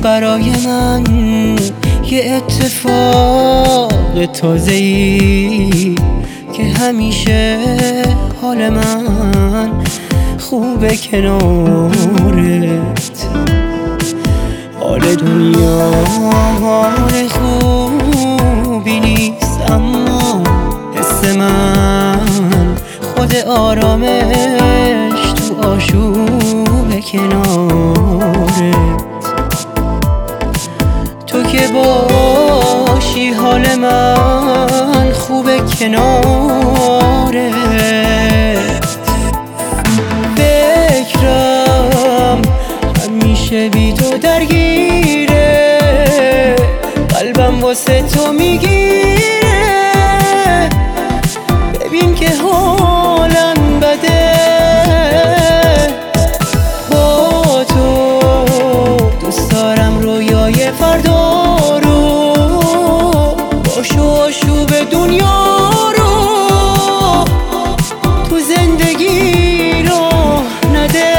برای من یه اتفاق تازه‌ای که همیشه حال من خوبه کنارت. حال دنیا حال خوبی نیست، اما حس من خود آرامش تو آشوب کنارت. تو که باشی حال من خوبه کنارت. فکرم همیشه بی تو درگیره، قلبم واسه تو میگیره. ببین که حالم بده با تو، دوست دارم رویای فردا رو باش و آشوب دنیا رو تو زندگی راه نده.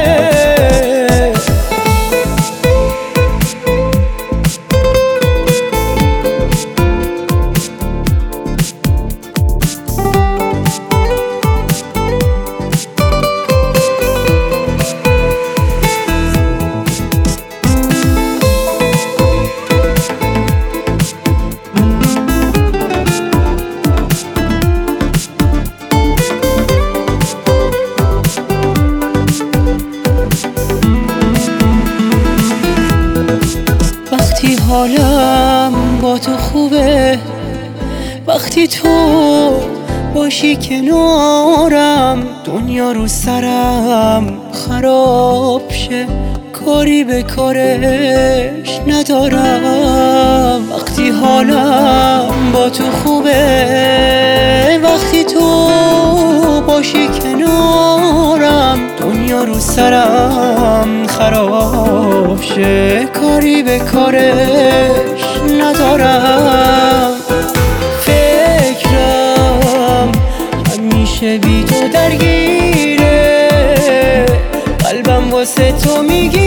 وقتی حالم با تو خوبه، وقتی تو باشی کنارم، دنیا رو سرم خراب شه کاری به کارش ندارم. وقتی حالم با تو خوبه، وقتی تو باشی کنارم، دنیا رو سرم خراب شه کاری به کارش ندارم. فکرم همیشه بی تو درگیره، قلبم واسه تو میگیره.